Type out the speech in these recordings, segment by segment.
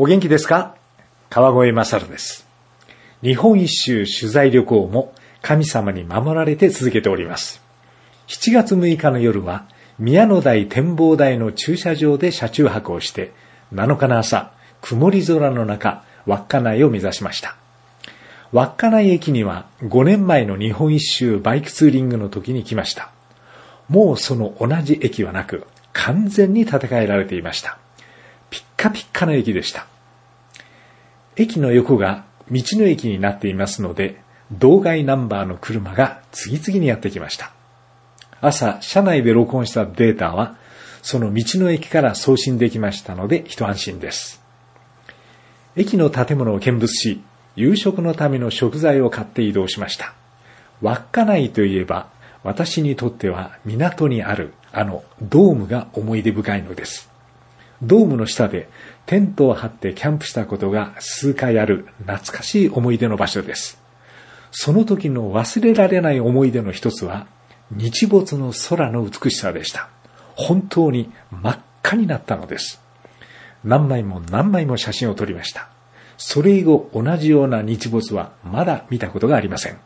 お元気ですか？川越勝です。日本一周取材旅行も神様に守られて続けております。7月6日の夜は宮の台展望台の駐車場で車中泊をして、7日の朝、曇り空の中、稚内を目指しました。稚内駅には5年前の日本一周バイクツーリングの時に来ました。もうその同じ駅はなく、完全に建て替えられていました。ピッカピッカの駅でした。駅の横が道の駅になっていますので、道外ナンバーの車が次々にやってきました。朝、車内で録音したデータは、その道の駅から送信できましたので、一安心です。駅の建物を見物し、夕食のための食材を買って移動しました。稚内といえば、私にとっては港にあるドームが思い出深いのです。ドームの下でテントを張ってキャンプしたことが数回ある懐かしい思い出の場所です。その時の忘れられない思い出の一つは、日没の空の美しさでした。本当に真っ赤になったのです。何枚も何枚も写真を撮りました。それ以後同じような日没はまだ見たことがありません。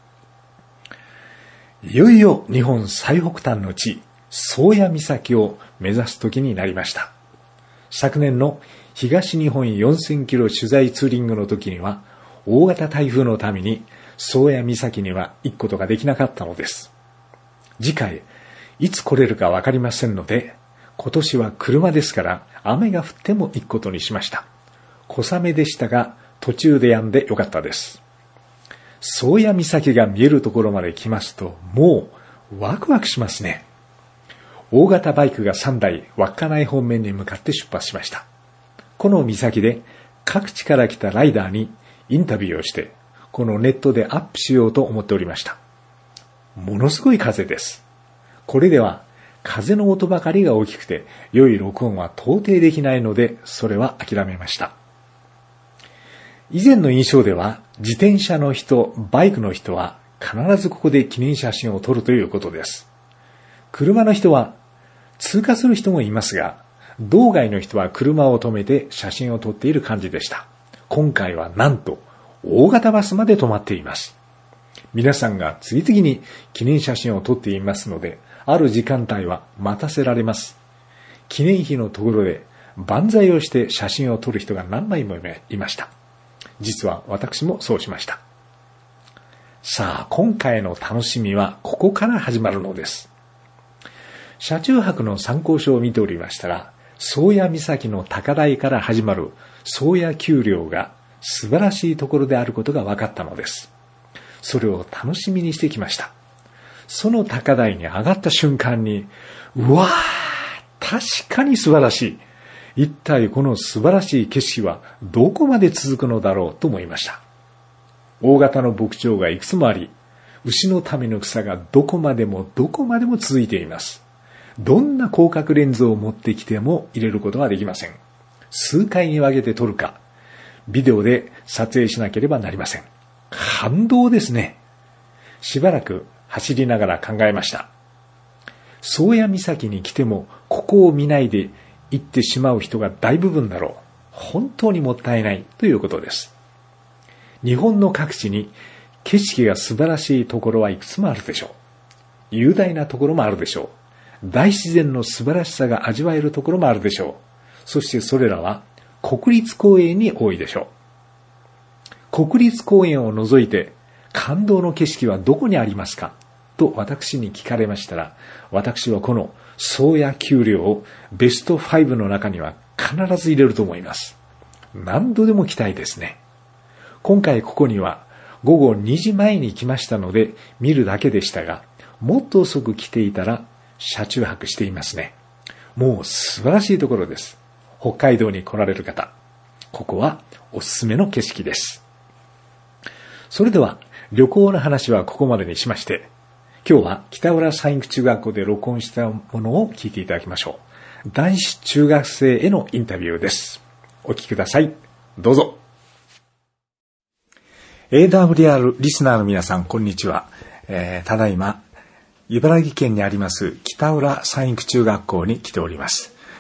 いよいよ日本最北端の地、宗谷岬を目指す時になりました。昨年の東日本4000キロ取材ツーリングの時には、大型台風のために宗谷岬には行くことができなかったのです。次回、いつ来れるかわかりませんので、今年は車ですから雨が降っても行くことにしました。小雨でしたが、途中で止んでよかったです。宗谷岬が見えるところまで来ますと、もうワクワクしますね。大型バイクが3台、稚内方面に向かって出発しました。この岬で各地から来たライダーにインタビューをして、このネットでアップしようと思っておりました。ものすごい風です。これでは風の音ばかりが大きくて、良い録音は到底できないので、それは諦めました。以前の印象では、自転車の人、バイクの人は必ずここで記念写真を撮るということです。車の人は通過する人もいますが、道外の人は車を止めて写真を撮っている感じでした。今回はなんと大型バスまで止まっています。皆さんが次々に記念写真を撮っていますので、ある時間帯は待たせられます。記念碑のところで万歳をして写真を撮る人が何枚もいました。実は私もそうしました。さあ、今回の楽しみはここから始まるのです。車中泊の参考書を見ておりましたら、宗谷岬の高台から始まる宗谷丘陵が素晴らしいところであることが分かったのです。それを楽しみにしてきました。その高台に上がった瞬間に、うわー、確かに素晴らしい。一体この素晴らしい景色はどこまで続くのだろうと思いました。大型の牧場がいくつもあり、牛のための草がどこまでも続いています。どんな広角レンズを持ってきても入れることはできません。数回に分けて撮るか、ビデオで撮影しなければなりません。感動ですね。しばらく走りながら考えました。宗谷岬に来てもここを見ないで行ってしまう人が大部分だろう。本当にもったいないということです。日本の各地に景色が素晴らしいところはいくつもあるでしょう。雄大なところもあるでしょう。大自然の素晴らしさが味わえるところもあるでしょう。そしてそれらは国立公園に多いでしょう。国立公園を除いて感動の景色はどこにありますかと私に聞かれましたら、私はこの宗谷丘陵をベスト5の中には必ず入れると思います。何度でも来たいですね。今回ここには午後2時前に来ましたので見るだけでしたが、もっと遅く来ていたら車中泊していますね。もう素晴らしいところです。北海道に来られる方、ここはおすすめの景色です。それでは旅行の話はここまでにしまして、今日は北浦山育中学校で録音したものを聞いていただきましょう。男子中学生へのインタビューです。お聞きください。どうぞ。AWR リスナーの皆さん、こんにちは。ただいま茨城県にあります北浦山育中学校に来ております。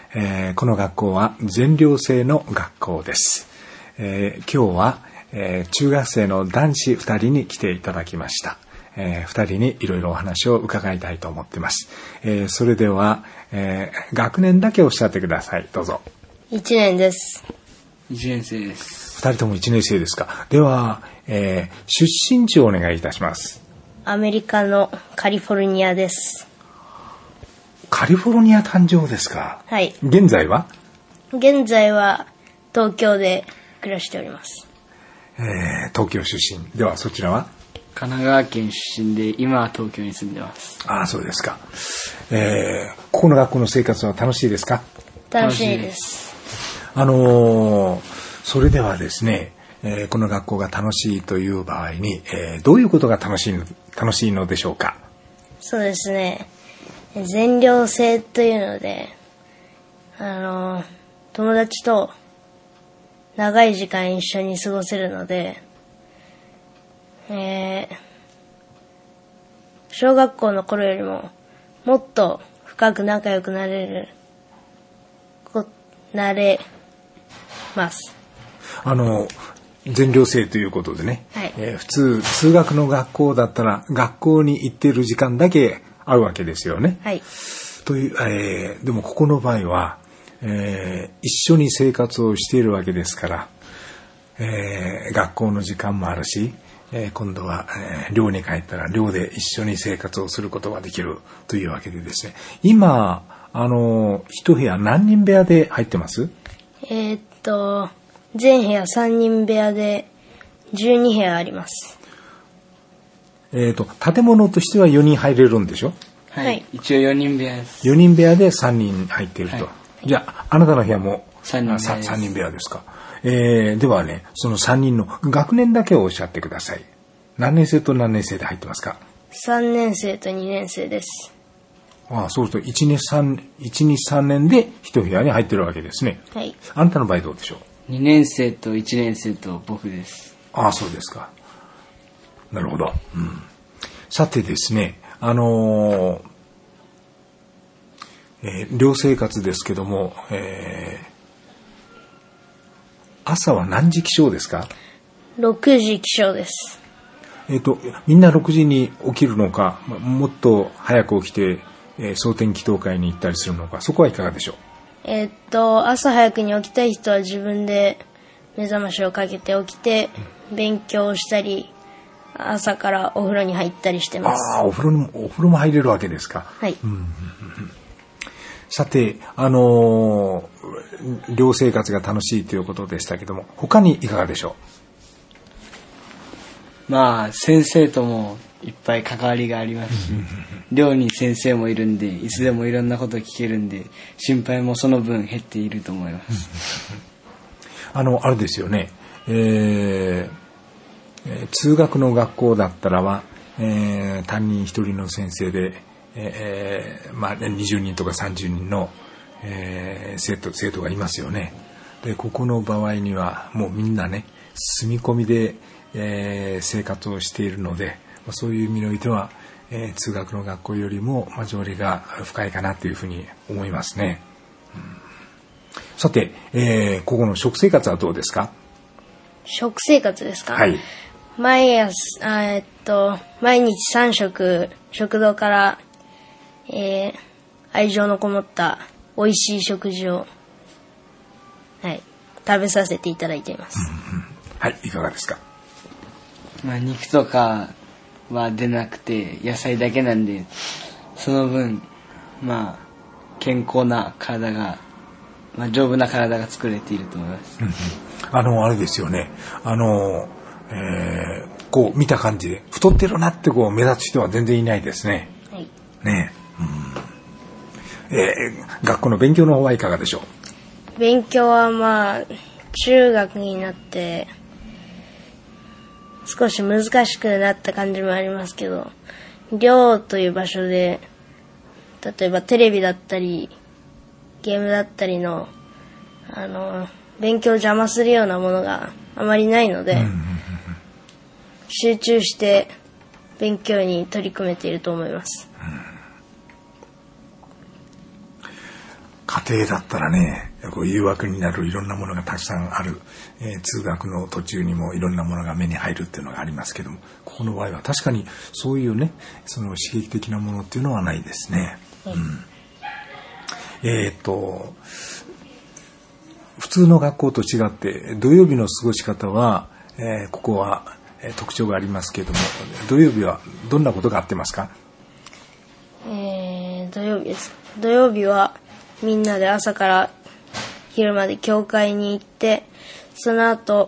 この学校は全寮制の学校です。今日は、中学生の男子2人に来ていただきました。2人にいろいろお話を伺いたいと思っています。それでは、学年だけおっしゃってください。どうぞ。 1年です。 1年生です。 2人とも1年生ですか。では、出身地をお願いいたします。 アメリカのカリフォルニアです。 カリフォルニア誕生ですか。 はい。 現在は東京で暮らしております。 東京出身。ではそちらは神奈川県出身で今は東京に住んでます。 ああ、そうですか。ここの学校の生活は楽しいですか。 楽しいです。 それではですね、この学校が楽しいという場合に、どういうことが楽しいのでしょうか。 そうですね。全寮制というので、友達と長い時間一緒に過ごせるので、小学校の頃よりももっと深く仲良くなれます。 全寮制ということでね、 はい。 普通通学の学校だったら学校に行っている時間だけあるわけですよね。 はい。 という、でもここの場合は、一緒に生活をしているわけですから、学校の時間もあるし、今度は、寮に帰ったら寮で一緒に生活をすることができるというわけでですね。今一部屋何人部屋で入ってます？ 全部屋3人部屋で12部屋あります。 建物としては4人入れるんでしょ？ はい。一応4人部屋です。 4人部屋で3人入っていると。はい、じゃあ、あなたの部屋も 3人部屋です。 3人部屋ですか。ではね、その3人の学年だけをおっしゃってください。何年生と何年生で入ってますか ？3年生と2年生です。 ああ、そうすると1、2、3年で1部屋に入ってるわけですね。 はい。 あなたの場合どうでしょう？ 2 年生と1年生と僕です。 ああ、そうですか。なるほど。うん、さてですね、寮生活ですけども、朝は何時起床ですか ？6時起床です。 みんな6時に起きるのか、もっと早く起きて、蒼天祈祷会に行ったりするのか、そこはいかがでしょう？ 朝早くに起きたい人は自分で目覚ましをかけて起きて、勉強をしたり、朝からお風呂に入ったりしてます。 ああ、お風呂も入れるわけですか。 はい。 さて、寮生活が楽しいということでしたけども、他にいかがでしょう？まあ、先生ともいっぱい関わりがありますし、寮に先生もいるんで、いつでもいろんなこと聞けるんで、心配もその分減っていると思います。 あれですよね、通学の学校だったらは、担任一人の先生で、20人とか30人の、生徒がいますよね。で、ここの場合にはもうみんなね、住み込みで、生活をしているので、そういう意味においては、通学の学校よりも交わりが深いかなというふうに思いますね。さて、ここの食生活はどうですか？ 食生活ですか？ はい。 毎日3食食堂から、愛情のこもった美味しい食事を、はい、食べさせていただいています。 はい、いかがですか？ まあ、肉とかは出なくて野菜だけなんで、その分まあ健康な体が、丈夫な体が作れていると思います。 あれですよね。こう見た感じで太ってるなってこう目立つ人は全然いないですね。 はい。 ねえ。学校の勉強の方はいかがでしょう？ 勉強は中学になって少し難しくなった感じもありますけど、寮という場所で例えばテレビだったりゲームだったりの勉強を邪魔するようなものがあまりないので、集中して勉強に取り組めていると思います。 家庭だったらね、こう誘惑になるいろんなものがたくさんある、通学の途中にもいろんなものが目に入るっていうのがありますけども、ここの場合は確かにそういうね、その刺激的なものっていうのはないですね。普通の学校と違って土曜日の過ごし方は、ここは特徴がありますけれども、土曜日はどんなことがあってますか？ 土曜日です。土曜日はみんなで朝から昼まで教会に行って、その後、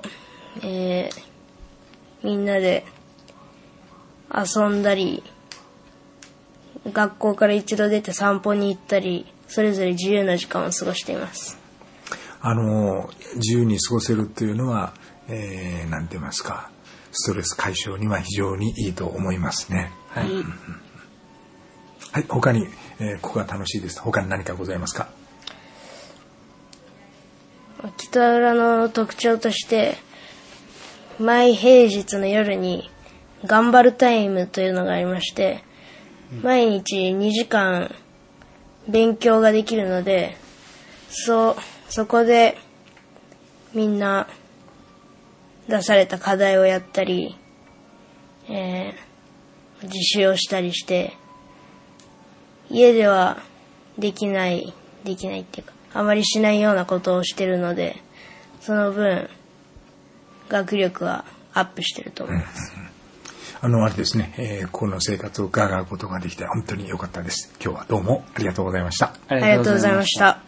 みんなで遊んだり、学校から一度出て散歩に行ったり、それぞれ自由な時間を過ごしています。 自由に過ごせるっていうのは、なんて言いますか、ストレス解消には非常にいいと思いますね。はい。はい、他に、ここが楽しいです。他に何かございますか？ 北浦の特徴として、毎平日の夜に頑張るタイムというのがありまして、毎日2時間勉強ができるので、そこでみんな出された課題をやったり、自習をしたりして、家ではできないっていうか、あまりしないようなことをしてるので、その分学力はアップしてると思います。 あれですね、この生活を伺うことができて本当に良かったです。今日はどうもありがとうございました。 ありがとうございました。